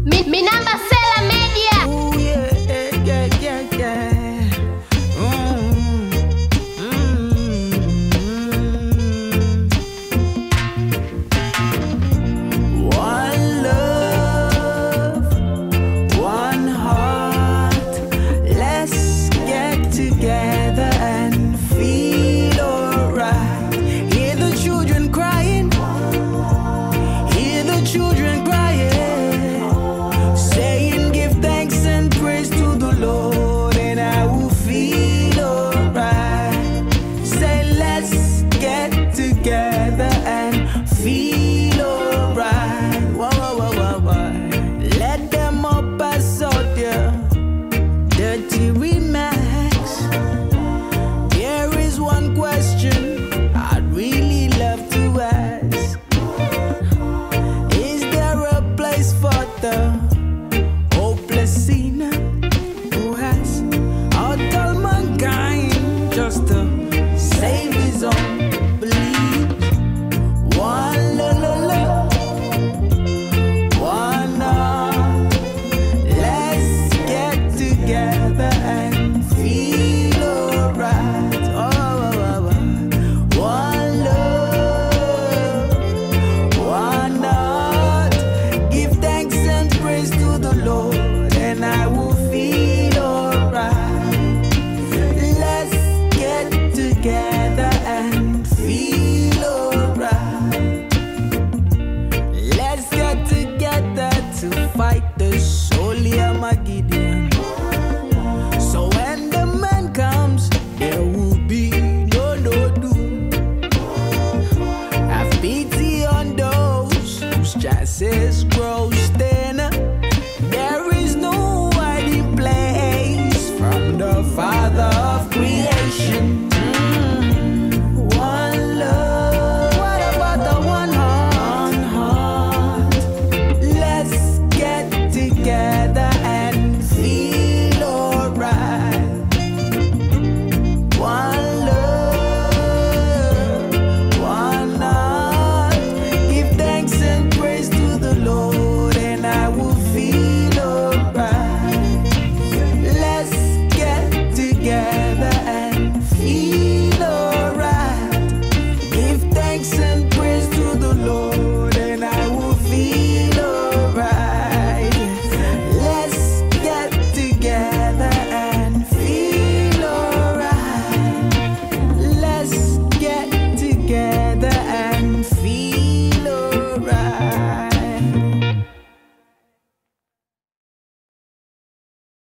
Mi number Sela Media. Ooh, yeah, yeah, yeah, yeah. One love, one heart. Let's get together and feel alright. Hear the children crying. Hear the children crying, saying give thanks and praise to the Lord, and I will feel alright. Say let's get together and feel alright. Whoa, whoa, whoa, whoa, whoa. Let them up pass out there. Dirty Remax. Here is one question I'd really love to ask. Is there a place for the hopeless sinner who has all mankind just to save his own belief? One love, one heart. Let's get together and feel alright. Oh, oh, oh, oh. One love, one heart. Give thanks and praise to the Lord, and I will feel alright. Let's get together and feel alright. Let's get together to fight the Holy Armageddon. So when the man comes, there will be no doom. Have pity on those whose chances grow.